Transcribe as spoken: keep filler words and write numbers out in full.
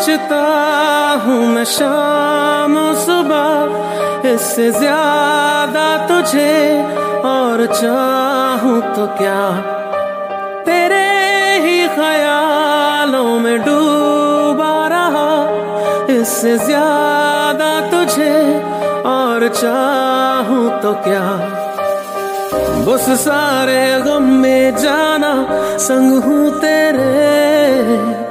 सोचता हूँ मैं शाम सुबह, इससे ज्यादा तुझे और चाहूँ तो क्या। तेरे ही ख्यालों में डूबा रहा, इससे ज्यादा तुझे और चाहूँ तो क्या। बस सारे गम में जाना संग हूँ तेरे,